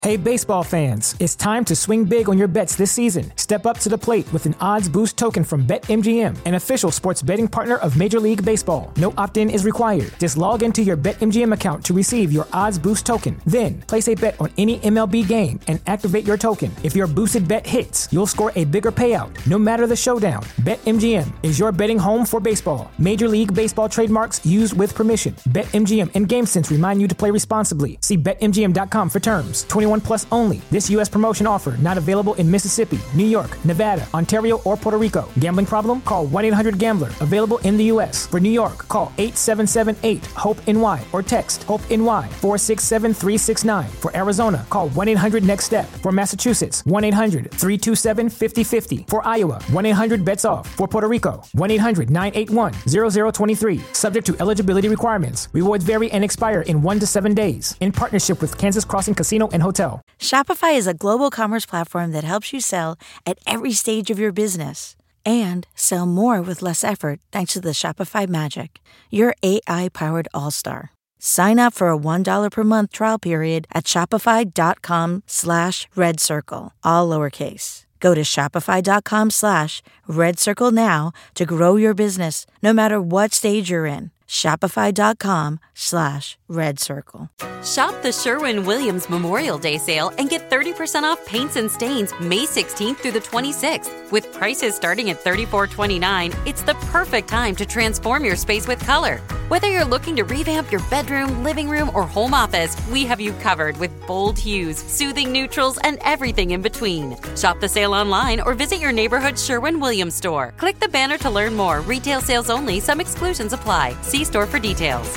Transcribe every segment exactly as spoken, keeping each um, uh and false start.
Hey baseball fans, it's time to swing big on your bets this season. Step up to the plate with an odds boost token from BetMGM, an official sports betting partner of Major League Baseball. No opt-in is required. Just log into your BetMGM account to receive your odds boost token. Then, place a bet on any M L B game and activate your token. If your boosted bet hits, you'll score a bigger payout, no matter the showdown. BetMGM is your betting home for baseball. Major League Baseball trademarks used with permission. BetMGM and GameSense remind you to play responsibly. See Bet M G M dot com for terms. twenty-one plus only. This U S promotion offer not available in Mississippi, New York, Nevada, Ontario, or Puerto Rico. Gambling problem? Call one eight hundred gambler. Available in the U S. For New York, call eight seven seven eight HOPE N Y or text HOPE-NY four six seven three six nine. For Arizona, call one eight hundred next step. For Massachusetts, one eight hundred three two seven five zero five zero. For Iowa, one eight hundred bets off. For Puerto Rico, one eight hundred nine eight one zero zero two three. Subject to eligibility requirements. Rewards vary and expire in one to seven days. In partnership with Kansas Crossing Casino and Hotel. Shopify is a global commerce platform that helps you sell at every stage of your business and sell more with less effort thanks to the Shopify Magic, your A I-powered all-star. Sign up for a one dollar per month trial period at shopify.com slash red circle, all lowercase. Go to shopify.com slash red circle now to grow your business no matter what stage you're in. Shopify.com slash red circle. Shop the Sherwin-Williams Memorial Day sale and get thirty percent off paints and stains May sixteenth through the twenty-sixth. With prices starting at thirty-four twenty-nine, it's the perfect time to transform your space with color. Whether you're looking to revamp your bedroom, living room, or home office, we have you covered with bold hues, soothing neutrals, and everything in between. Shop the sale online or visit your neighborhood Sherwin-Williams store. Click the banner to learn more. Retail sales only. Some exclusions apply. See store for details.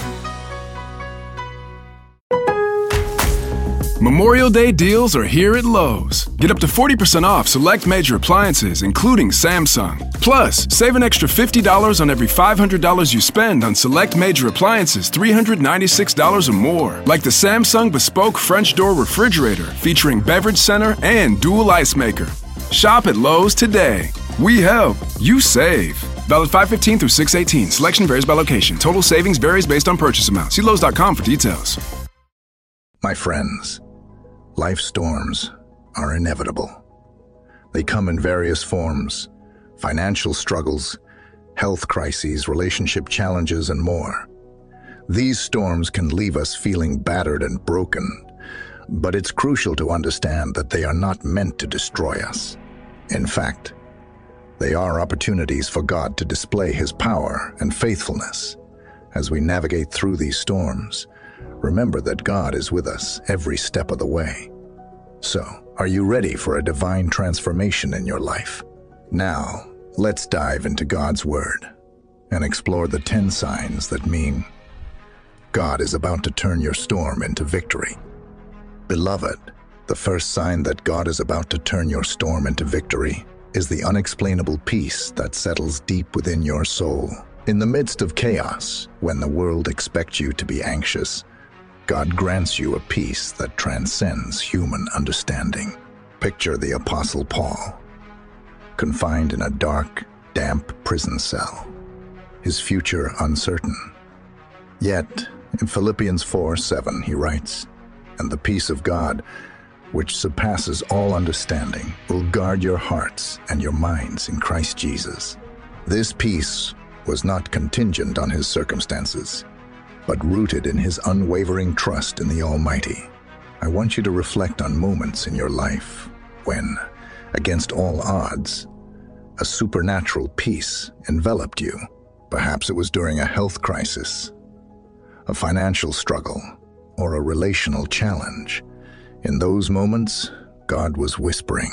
Memorial Day deals are here at Lowe's. Get up to forty percent off select major appliances, including Samsung. Plus, save an extra fifty dollars on every five hundred dollars you spend on select major appliances three hundred ninety-six dollars or more, like the Samsung Bespoke French Door Refrigerator featuring beverage center and dual ice maker. Shop at Lowe's today. We help, you save. Valid five fifteen through six eighteen. Selection varies by location. Total savings varies based on purchase amount. See Lowe's dot com for details. My friends, life storms are inevitable. They come in various forms: financial struggles, health crises, relationship challenges, and more. These storms can leave us feeling battered and broken, but it's crucial to understand that they are not meant to destroy us. In fact, they are opportunities for God to display His power and faithfulness. As we navigate through these storms, remember that God is with us every step of the way. So, are you ready for a divine transformation in your life? Now, let's dive into God's Word and explore the ten signs that mean God is about to turn your storm into victory. Beloved, the first sign that God is about to turn your storm into victory is the unexplainable peace that settles deep within your soul. In the midst of chaos, when the world expects you to be anxious, God grants you a peace that transcends human understanding. Picture the Apostle Paul, confined in a dark, damp prison cell, his future uncertain. Yet, in Philippians four seven, he writes, "And the peace of God, which surpasses all understanding, will guard your hearts and your minds in Christ Jesus." This peace was not contingent on his circumstances, but rooted in his unwavering trust in the Almighty. I want you to reflect on moments in your life when, against all odds, a supernatural peace enveloped you. Perhaps it was during a health crisis, a financial struggle, or a relational challenge. In those moments, God was whispering,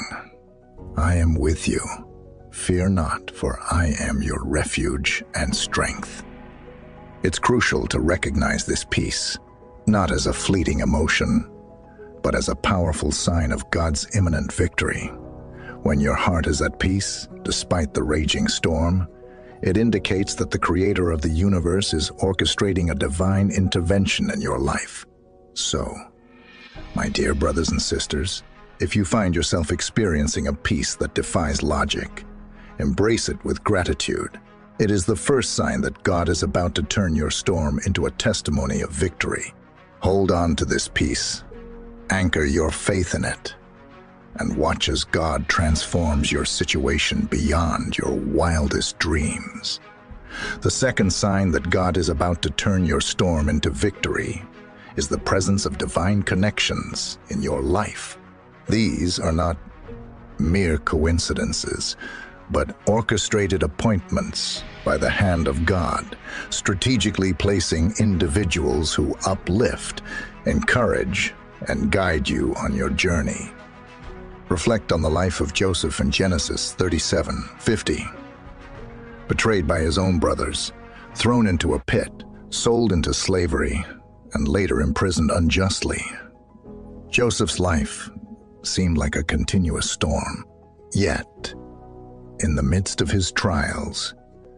"I am with you. Fear not, for I am your refuge and strength." It's crucial to recognize this peace, not as a fleeting emotion, but as a powerful sign of God's imminent victory. When your heart is at peace, despite the raging storm, it indicates that the Creator of the universe is orchestrating a divine intervention in your life. So, my dear brothers and sisters, if you find yourself experiencing a peace that defies logic, embrace it with gratitude. It is the first sign that God is about to turn your storm into a testimony of victory. Hold on to this peace Anchor your faith in it and watch as God transforms your situation beyond your wildest dreams. The second sign that God is about to turn your storm into victory is the presence of divine connections in your life. These are not mere coincidences, but orchestrated appointments by the hand of God, strategically placing individuals who uplift, encourage, and guide you on your journey. Reflect on the life of Joseph in Genesis thirty-seven fifty. Betrayed by his own brothers, thrown into a pit, sold into slavery, and later imprisoned unjustly. Joseph's life seemed like a continuous storm. Yet, in the midst of his trials,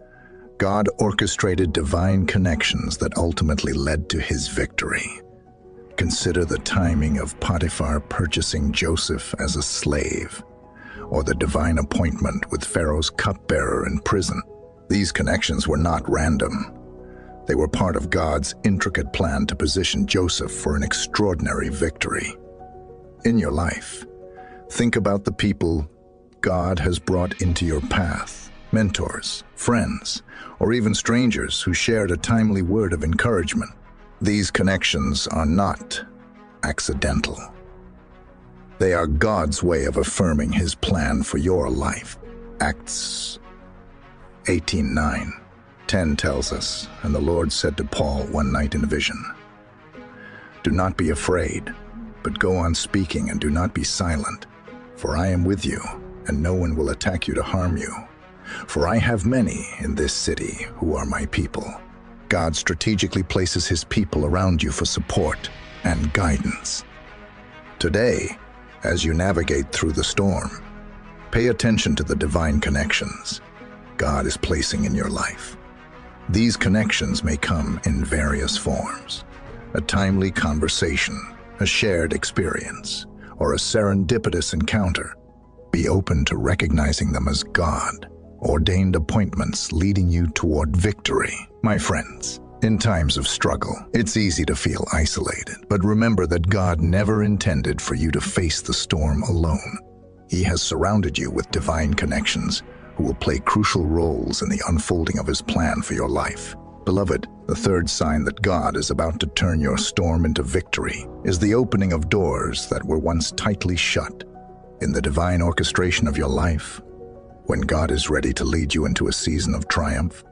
God orchestrated divine connections that ultimately led to his victory. Consider the timing of Potiphar purchasing Joseph as a slave, or the divine appointment with Pharaoh's cupbearer in prison. These connections were not random. They were part of God's intricate plan to position Joseph for an extraordinary victory. In your life, think about the people God has brought into your path, mentors, friends, or even strangers who shared a timely word of encouragement. These connections are not accidental. They are God's way of affirming his plan for your life. Acts eighteen nine, ten tells us, "And the Lord said to Paul one night in a vision, 'Do not be afraid, but go on speaking and do not be silent, for I am with you, and no one will attack you to harm you. For I have many in this city who are my people.'" God strategically places his people around you for support and guidance. Today, as you navigate through the storm, pay attention to the divine connections God is placing in your life. These connections may come in various forms: a timely conversation, a shared experience, or a serendipitous encounter. Be open to recognizing them as God-ordained appointments leading you toward victory. My friends, in times of struggle, it's easy to feel isolated, but remember that God never intended for you to face the storm alone. He has surrounded you with divine connections who will play crucial roles in the unfolding of his plan for your life. Beloved, the third sign that God is about to turn your storm into victory is the opening of doors that were once tightly shut. In the divine orchestration of your life, when God is ready to lead you into a season of triumph,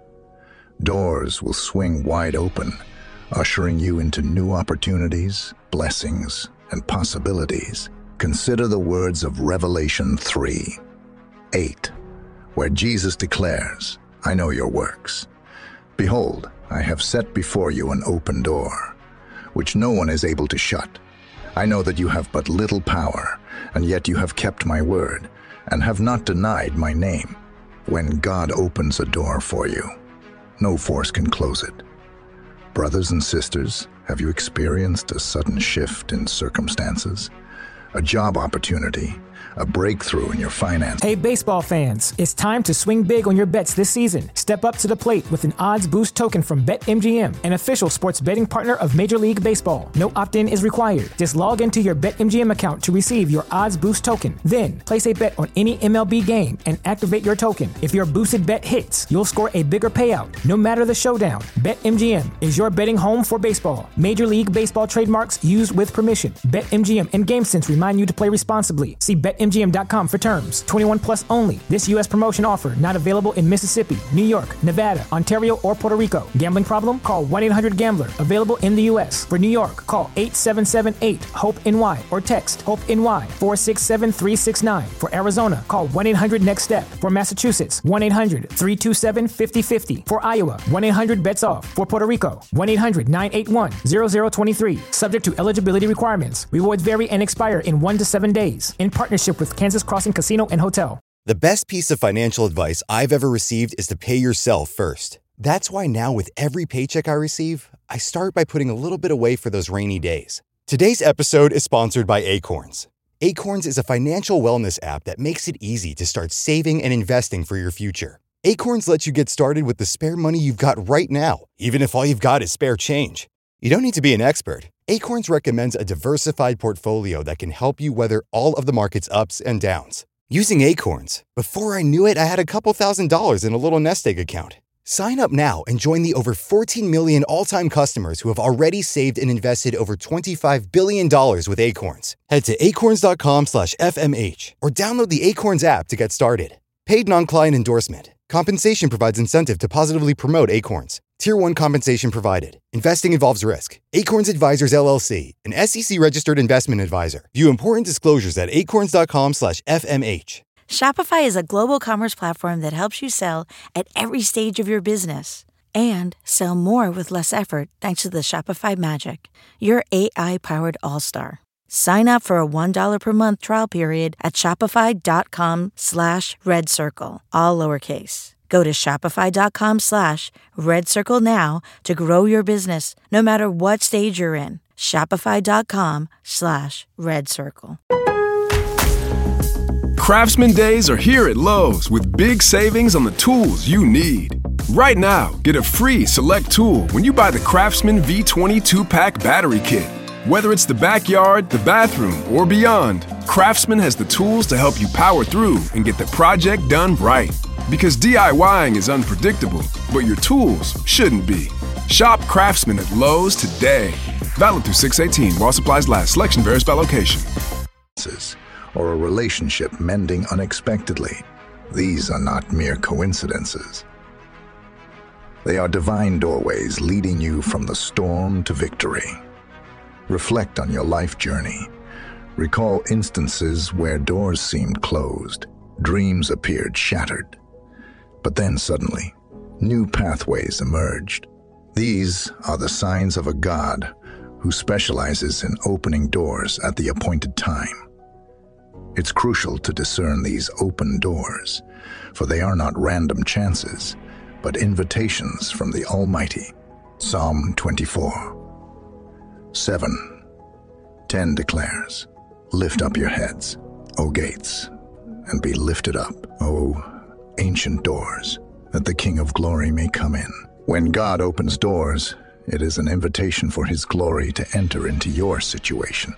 doors will swing wide open, ushering you into new opportunities, blessings, and possibilities. Consider the words of Revelation three eight, where Jesus declares, "I know your works. Behold, I have set before you an open door, which no one is able to shut. I know that you have but little power, and yet you have kept my word, and have not denied my name." When God opens a door for you, no force can close it. Brothers and sisters, have you experienced a sudden shift in circumstances? A job opportunity, a breakthrough in your finances? Hey, baseball fans, it's time to swing big on your bets this season. Step up to the plate with an odds boost token from BetMGM, an official sports betting partner of Major League Baseball. No opt-in is required. Just log into your BetMGM account to receive your odds boost token. Then, place a bet on any M L B game and activate your token. If your boosted bet hits, you'll score a bigger payout, no matter the showdown. BetMGM is your betting home for baseball. Major League Baseball trademarks used with permission. BetMGM and GameSense remind you to play responsibly. See Bet M G M dot com for terms. twenty-one plus only. This U S promotion offer not available in Mississippi, New York, Nevada, Ontario, or Puerto Rico. Gambling problem? Call one eight hundred gambler. Available in the U S. For New York, call eight seven seven eight hope N Y or text HOPE-NY four six seven three six nine. For Arizona, call one eight hundred next step. For Massachusetts, one eight hundred three two seven five zero five zero. For Iowa, one eight hundred bets off. For Puerto Rico, one eight hundred nine eight one zero zero two three. Subject to eligibility requirements. Rewards vary and expire in one to seven days. In partnership with Kansas Crossing Casino and Hotel. The best piece of financial advice I've ever received is to pay yourself first. That's why now with every paycheck I receive, I start by putting a little bit away for those rainy days. Today's episode is sponsored by Acorns. Acorns is a financial wellness app that makes it easy to start saving and investing for your future. Acorns lets you get started with the spare money you've got right now, even if all you've got is spare change. You don't need to be an expert. Acorns recommends a diversified portfolio that can help you weather all of the market's ups and downs. Using Acorns, before I knew it, I had a couple thousand dollars in a little nest egg account. Sign up now and join the over fourteen million all-time customers who have already saved and invested over twenty-five billion dollars with Acorns. Head to acorns.com slash FMH or download the Acorns app to get started. Paid non-client endorsement. Compensation provides incentive to positively promote Acorns. Tier one compensation provided. Investing involves risk. Acorns Advisors, L L C, an S E C-registered investment advisor. View important disclosures at acorns.com slash FMH. Shopify is a global commerce platform that helps you sell at every stage of your business and sell more with less effort thanks to the Shopify Magic, your A I-powered all-star. Sign up for a one dollar per month trial period at shopify.com slash red circle, all lowercase. Go to shopify.com slash red circle now to grow your business no matter what stage you're in. Shopify.com slash red circle. Craftsman Days are here at Lowe's with big savings on the tools you need. Right now, get a free select tool when you buy the Craftsman V twenty two-pack battery kit. Whether it's the backyard, the bathroom, or beyond, Craftsman has the tools to help you power through and get the project done right. Because DIYing is unpredictable, but your tools shouldn't be. Shop Craftsman at Lowe's today. Valid through six eighteen while supplies last. Selection varies by location. Or a relationship mending unexpectedly. These are not mere coincidences. They are divine doorways leading you from the storm to victory. Reflect on your life journey. Recall instances where doors seemed closed, dreams appeared shattered. But then suddenly, new pathways emerged. These are the signs of a God who specializes in opening doors at the appointed time. It's crucial to discern these open doors, for they are not random chances, but invitations from the Almighty. Psalm twenty-four. seven. ten declares, "Lift up your heads, O gates, and be lifted up, O ancient doors, that the King of glory may come in." When God opens doors, it is an invitation for His glory to enter into your situation.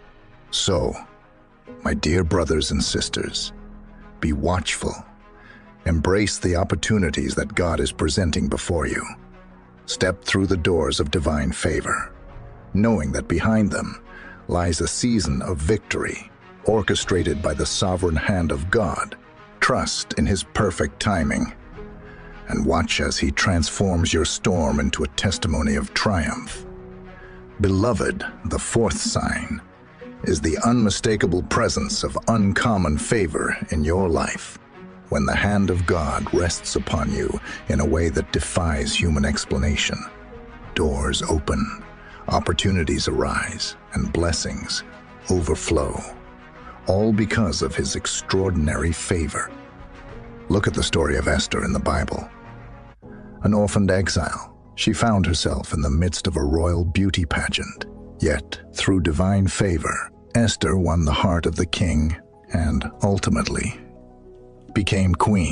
So, my dear brothers and sisters, be watchful. Embrace the opportunities that God is presenting before you. Step through the doors of divine favor, knowing that behind them lies a season of victory, orchestrated by the sovereign hand of God. Trust in His perfect timing, and watch as He transforms your storm into a testimony of triumph. Beloved, the fourth sign is the unmistakable presence of uncommon favor in your life. When the hand of God rests upon you in a way that defies human explanation, doors open, opportunities arise, and blessings overflow, all because of His extraordinary favor. Look at the story of Esther in the Bible. An orphaned exile, she found herself in the midst of a royal beauty pageant. Yet, through divine favor, Esther won the heart of the king and, ultimately, became queen.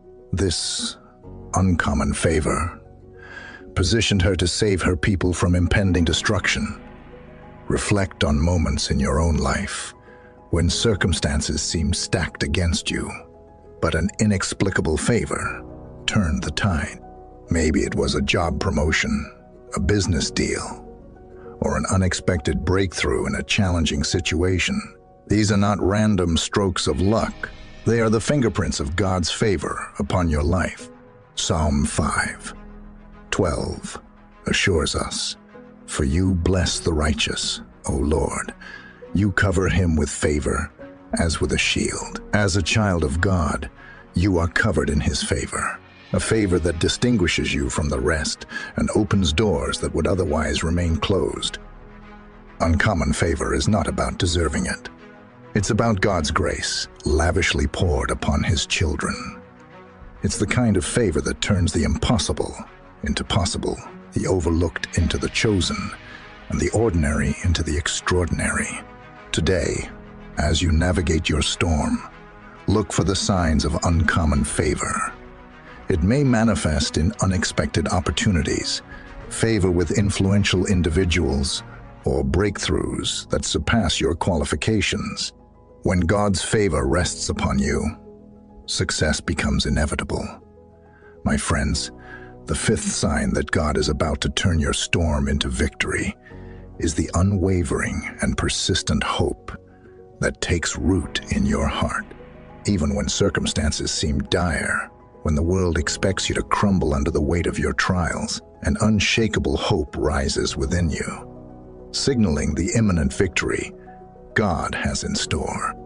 This uncommon favor positioned her to save her people from impending destruction. Reflect on moments in your own life when circumstances seem stacked against you, but an inexplicable favor turned the tide. Maybe it was a job promotion, a business deal, or an unexpected breakthrough in a challenging situation. These are not random strokes of luck. They are the fingerprints of God's favor upon your life. Psalm five, twelve assures us, "For you bless the righteous, O Lord. You cover him with favor as with a shield." As a child of God, you are covered in His favor, a favor that distinguishes you from the rest and opens doors that would otherwise remain closed. Uncommon favor is not about deserving it. It's about God's grace, lavishly poured upon His children. It's the kind of favor that turns the impossible into possible, the overlooked into the chosen, and the ordinary into the extraordinary. Today, as you navigate your storm, look for the signs of uncommon favor. It may manifest in unexpected opportunities, favor with influential individuals, or breakthroughs that surpass your qualifications. When God's favor rests upon you, success becomes inevitable. My friends, the fifth sign that God is about to turn your storm into victory is the unwavering and persistent hope that takes root in your heart. Even when circumstances seem dire, when the world expects you to crumble under the weight of your trials, an unshakable hope rises within you, signaling the imminent victory God has in store.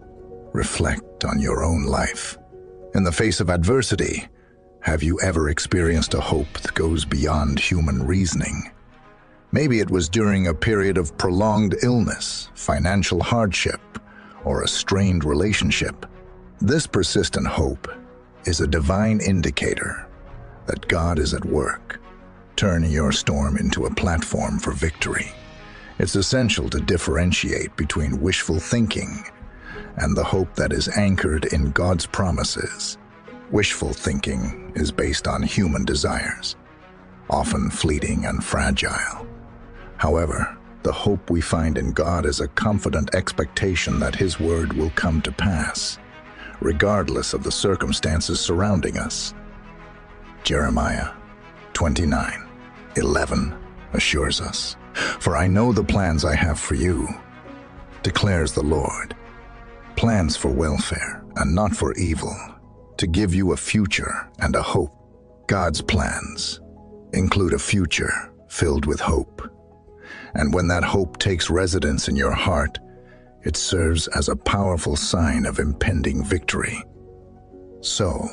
Reflect on your own life. In the face of adversity, have you ever experienced a hope that goes beyond human reasoning? Maybe it was during a period of prolonged illness, financial hardship, or a strained relationship. This persistent hope is a divine indicator that God is at work, turning your storm into a platform for victory. It's essential to differentiate between wishful thinking and the hope that is anchored in God's promises. Wishful thinking is based on human desires, often fleeting and fragile. However, the hope we find in God is a confident expectation that His word will come to pass, regardless of the circumstances surrounding us. Jeremiah twenty-nine eleven assures us, "For I know the plans I have for you, declares the Lord, plans for welfare and not for evil, to give you a future and a hope." God's plans include a future filled with hope. And when that hope takes residence in your heart, it serves as a powerful sign of impending victory. So,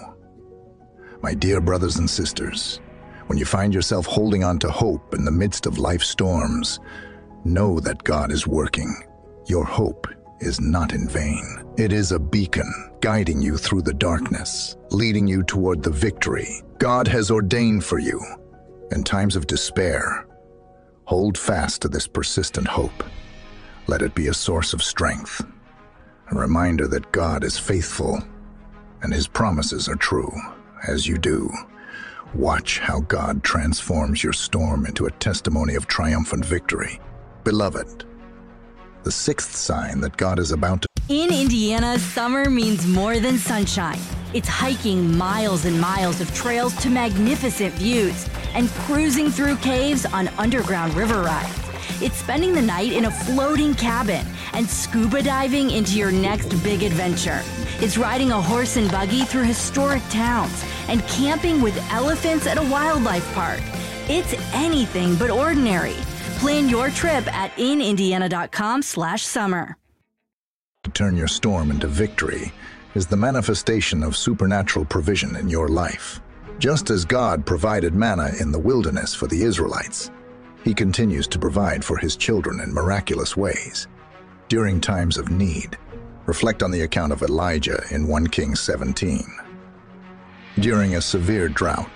my dear brothers and sisters, when you find yourself holding on to hope in the midst of life's storms, know that God is working. Your hope is not in vain. It is a beacon guiding you through the darkness, leading you toward the victory God has ordained for you. In times of despair, hold fast to this persistent hope. Let it be a source of strength, a reminder that God is faithful and His promises are true. As you do, watch how God transforms your storm into a testimony of triumphant victory. Beloved, the sixth sign that God is about to In Indiana, summer means more than sunshine. It's hiking miles and miles of trails to magnificent views and cruising through caves on underground river rides. It's spending the night in a floating cabin and scuba diving into your next big adventure. It's riding a horse and buggy through historic towns and camping with elephants at a wildlife park. It's anything but ordinary. Plan your trip at in indiana dot com slash summer. turn your storm into victory is the manifestation of supernatural provision in your life. Just as God provided manna in the wilderness for the Israelites, He continues to provide for His children in miraculous ways. During times of need, reflect on the account of Elijah in First Kings seventeen. During a severe drought,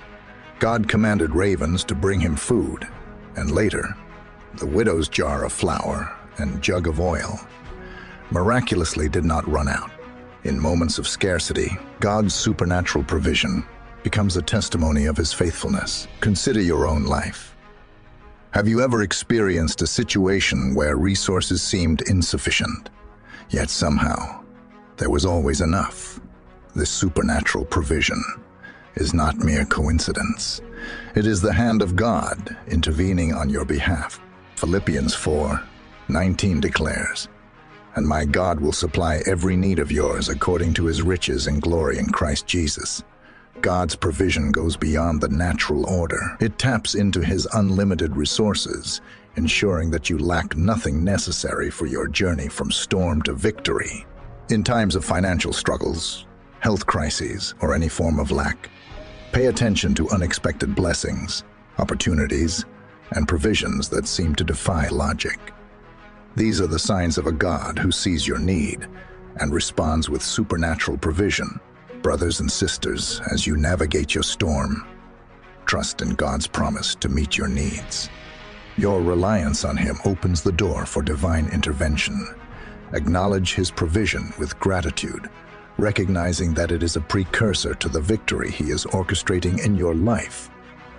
God commanded ravens to bring him food, and later, the widow's jar of flour and jug of oil miraculously did not run out. In moments of scarcity, God's supernatural provision becomes a testimony of His faithfulness. Consider your own life. Have you ever experienced a situation where resources seemed insufficient, yet somehow there was always enough? This supernatural provision is not mere coincidence. It is the hand of God intervening on your behalf. Philippians four nineteen declares, "And my God will supply every need of yours according to His riches and glory in Christ Jesus." God's provision goes beyond the natural order. It taps into His unlimited resources, ensuring that you lack nothing necessary for your journey from storm to victory. In times of financial struggles, health crises, or any form of lack, pay attention to unexpected blessings, opportunities, and provisions that seem to defy logic. These are the signs of a God who sees your need and responds with supernatural provision. Brothers and sisters, as you navigate your storm, trust in God's promise to meet your needs. Your reliance on Him opens the door for divine intervention. Acknowledge His provision with gratitude, recognizing that it is a precursor to the victory He is orchestrating in your life.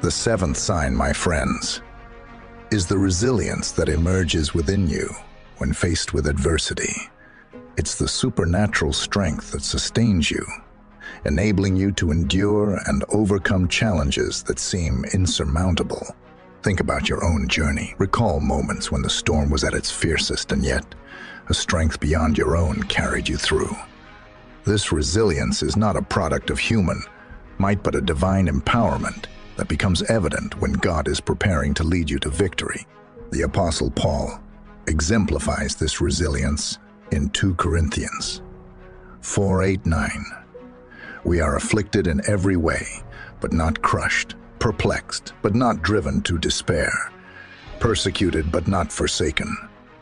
The seventh sign, my friends, is the resilience that emerges within you when faced with adversity. It's the supernatural strength that sustains you, enabling you to endure and overcome challenges that seem insurmountable. Think about your own journey. Recall moments when the storm was at its fiercest, and yet a strength beyond your own carried you through. This resilience is not a product of human might, but a divine empowerment that becomes evident when God is preparing to lead you to victory. The Apostle Paul exemplifies this resilience in Second Corinthians four eight nine. We are afflicted in every way, but not crushed, perplexed, but not driven to despair, persecuted, but not forsaken,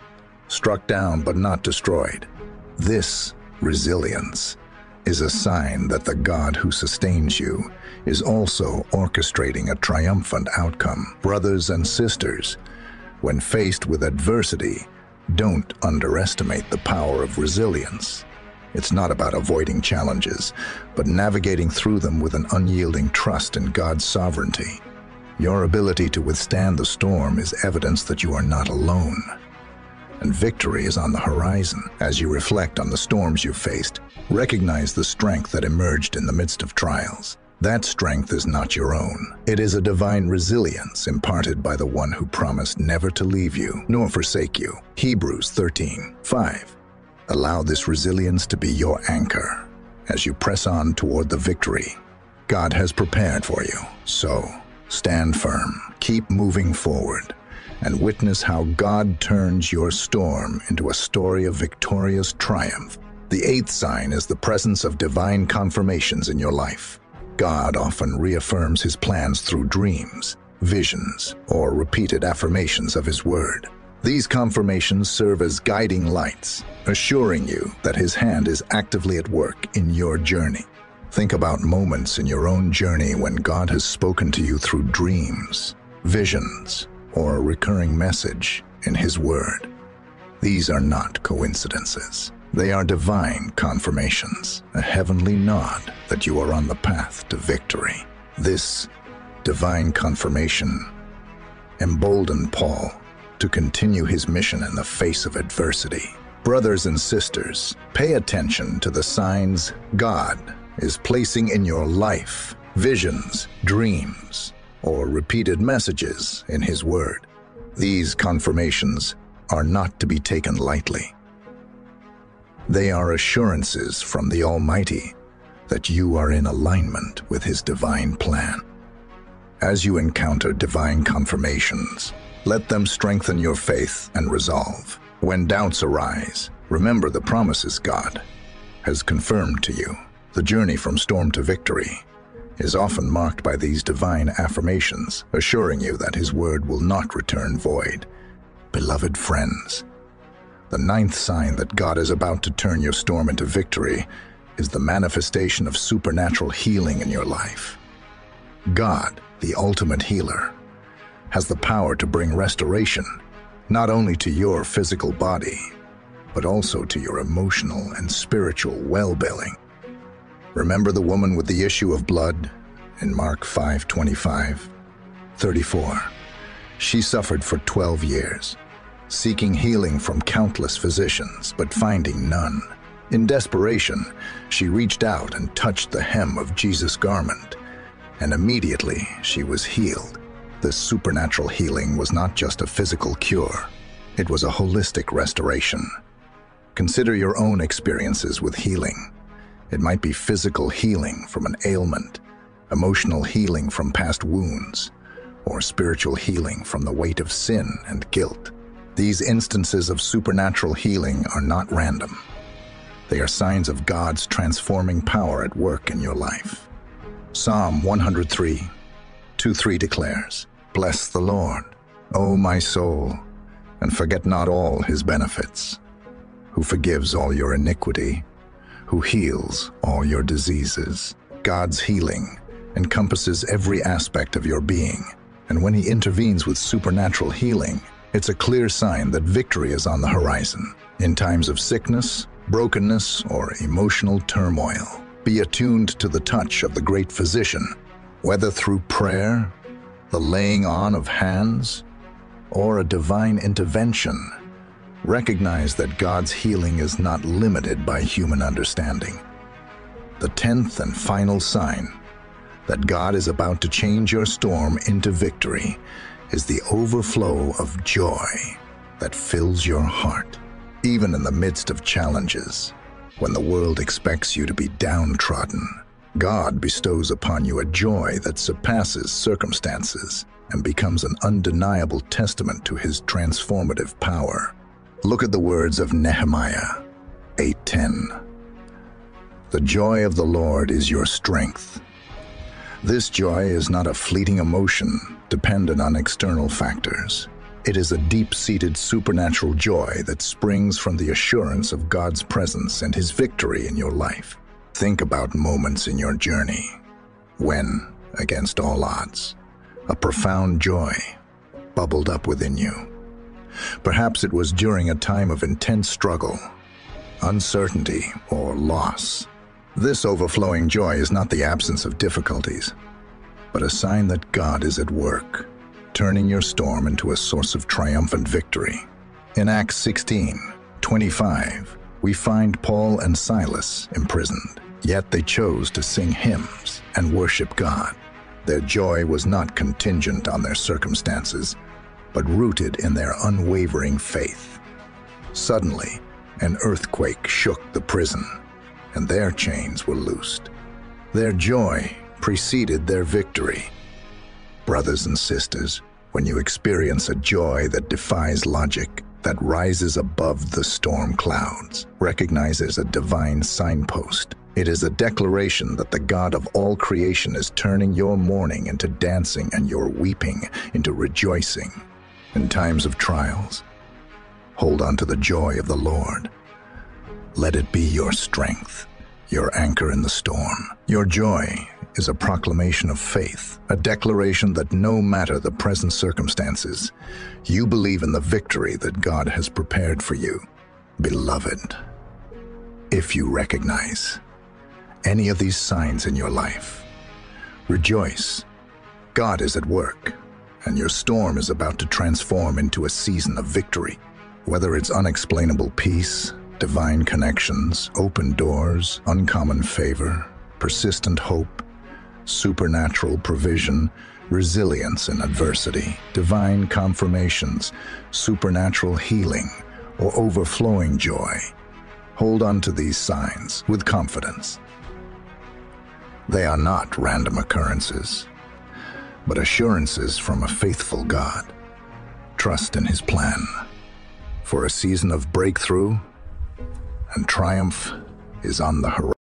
struck down, but not destroyed. This resilience is a sign that the God who sustains you is also orchestrating a triumphant outcome. Brothers and sisters, when faced with adversity, don't underestimate the power of resilience. It's not about avoiding challenges, but navigating through them with an unyielding trust in God's sovereignty. Your ability to withstand the storm is evidence that you are not alone, and victory is on the horizon. As you reflect on the storms you've faced, recognize the strength that emerged in the midst of trials. That strength is not your own. It is a divine resilience imparted by the one who promised never to leave you nor forsake you. Hebrews thirteen five. Allow this resilience to be your anchor as you press on toward the victory God has prepared for you. So, stand firm, keep moving forward, and witness how God turns your storm into a story of victorious triumph. The eighth sign is the presence of divine confirmations in your life. God often reaffirms his plans through dreams, visions, or repeated affirmations of his word. These confirmations serve as guiding lights, assuring you that his hand is actively at work in your journey. Think about moments in your own journey when God has spoken to you through dreams, visions, or a recurring message in his word. These are not coincidences. They are divine confirmations, a heavenly nod that you are on the path to victory. This divine confirmation emboldened Paul to continue his mission in the face of adversity. Brothers and sisters, pay attention to the signs God is placing in your life: visions, dreams, or repeated messages in his word. These confirmations are not to be taken lightly. They are assurances from the Almighty that you are in alignment with his divine plan. As you encounter divine confirmations, let them strengthen your faith and resolve. When doubts arise, remember the promises God has confirmed to you. The journey from storm to victory is often marked by these divine affirmations, assuring you that his word will not return void. Beloved friends, the ninth sign that God is about to turn your storm into victory is the manifestation of supernatural healing in your life. God, the ultimate healer, has the power to bring restoration, not only to your physical body, but also to your emotional and spiritual well-being. Remember the woman with the issue of blood in Mark five twenty-five thirty-four. She suffered for twelve years, seeking healing from countless physicians, but finding none. In desperation, she reached out and touched the hem of Jesus' garment, and immediately she was healed. This supernatural healing was not just a physical cure, it was a holistic restoration. Consider your own experiences with healing. It might be physical healing from an ailment, emotional healing from past wounds, or spiritual healing from the weight of sin and guilt. These instances of supernatural healing are not random. They are signs of God's transforming power at work in your life. Psalm one oh three, two three declares, "Bless the Lord, O my soul, and forget not all his benefits, who forgives all your iniquity, who heals all your diseases." God's healing encompasses every aspect of your being, and when he intervenes with supernatural healing, it's a clear sign that victory is on the horizon. In times of sickness, brokenness, or emotional turmoil, be attuned to the touch of the great physician. Whether through prayer, the laying on of hands, or a divine intervention, recognize that God's healing is not limited by human understanding. The tenth and final sign that God is about to change your storm into victory is the overflow of joy that fills your heart. Even in the midst of challenges, when the world expects you to be downtrodden, God bestows upon you a joy that surpasses circumstances and becomes an undeniable testament to his transformative power. Look at the words of Nehemiah eight ten. The joy of the Lord is your strength. This joy is not a fleeting emotion dependent on external factors. It is a deep-seated supernatural joy that springs from the assurance of God's presence and his victory in your life. Think about moments in your journey when, against all odds, a profound joy bubbled up within you. Perhaps it was during a time of intense struggle, uncertainty, or loss. This overflowing joy is not the absence of difficulties, but a sign that God is at work, turning your storm into a source of triumphant victory. In Acts sixteen twenty-five, we find Paul and Silas imprisoned, yet they chose to sing hymns and worship God. Their joy was not contingent on their circumstances, but rooted in their unwavering faith. Suddenly, an earthquake shook the prison, and their chains were loosed. Their joy preceded their victory. Brothers and sisters, when you experience a joy that defies logic, that rises above the storm clouds, recognize it as a divine signpost. It is a declaration that the God of all creation is turning your mourning into dancing and your weeping into rejoicing. In times of trials, hold on to the joy of the Lord. Let it be your strength, your anchor in the storm. Your joy is a proclamation of faith, a declaration that no matter the present circumstances, you believe in the victory that God has prepared for you. Beloved, if you recognize any of these signs in your life, rejoice. God is at work, and your storm is about to transform into a season of victory. Whether it's unexplainable peace, divine connections, open doors, uncommon favor, persistent hope, supernatural provision, resilience in adversity, divine confirmations, supernatural healing, or overflowing joy, hold on to these signs with confidence. They are not random occurrences, but assurances from a faithful God. Trust in his plan, for a season of breakthrough and triumph is on the horizon.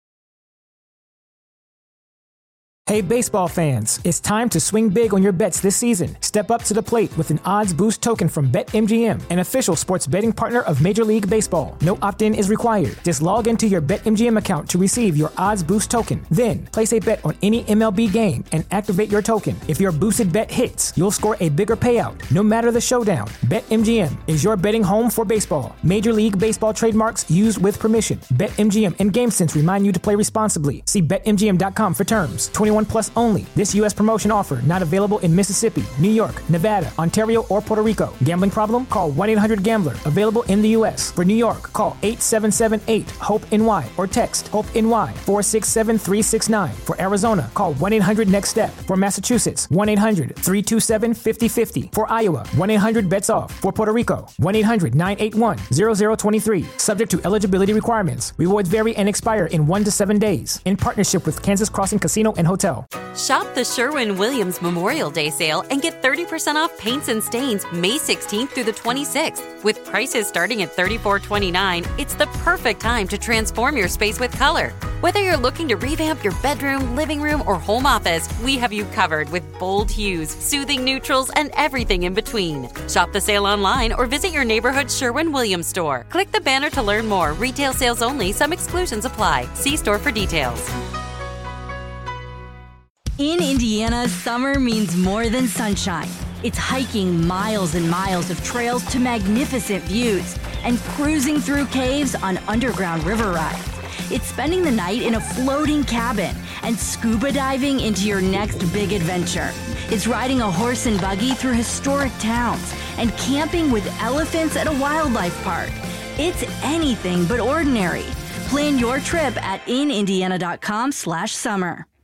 Hey baseball fans, it's time to swing big on your bets this season. Step up to the plate with an odds boost token from BetMGM, an official sports betting partner of Major League Baseball. No opt-in is required. Just log into your BetMGM account to receive your odds boost token. Then, place a bet on any M L B game and activate your token. If your boosted bet hits, you'll score a bigger payout, no matter the showdown. BetMGM is your betting home for baseball. Major League Baseball trademarks used with permission. BetMGM and GameSense remind you to play responsibly. See Bet M G M dot com for terms. twenty-one plus only. This U S promotion offer not available in Mississippi, New York, Nevada, Ontario, or Puerto Rico. Gambling problem? Call one eight hundred gambler. Available in the U S. For New York, call eight seven seven eight hope N Y or text HOPE-N Y four six seven three six nine. For Arizona, call one eight hundred next step. For Massachusetts, one eight hundred three two seven five zero five zero. For Iowa, one eight hundred bets off. For Puerto Rico, one eight hundred nine eight one zero zero two three. Subject to eligibility requirements. Rewards vary and expire in one to seven days. In partnership with Kansas Crossing Casino and Hotel. Shop the Sherwin-Williams Memorial Day sale and get thirty percent off paints and stains May sixteenth through the twenty-sixth. With prices starting at thirty-four twenty-nine, it's the perfect time to transform your space with color. Whether you're looking to revamp your bedroom, living room, or home office, we have you covered with bold hues, soothing neutrals, and everything in between. Shop the sale online or visit your neighborhood Sherwin-Williams store. Click the banner to learn more. Retail sales only. Some exclusions apply. See store for details. In Indiana, summer means more than sunshine. It's hiking miles and miles of trails to magnificent views and cruising through caves on underground river rides. It's spending the night in a floating cabin and scuba diving into your next big adventure. It's riding a horse and buggy through historic towns and camping with elephants at a wildlife park. It's anything but ordinary. Plan your trip at in indiana dot com slash summer.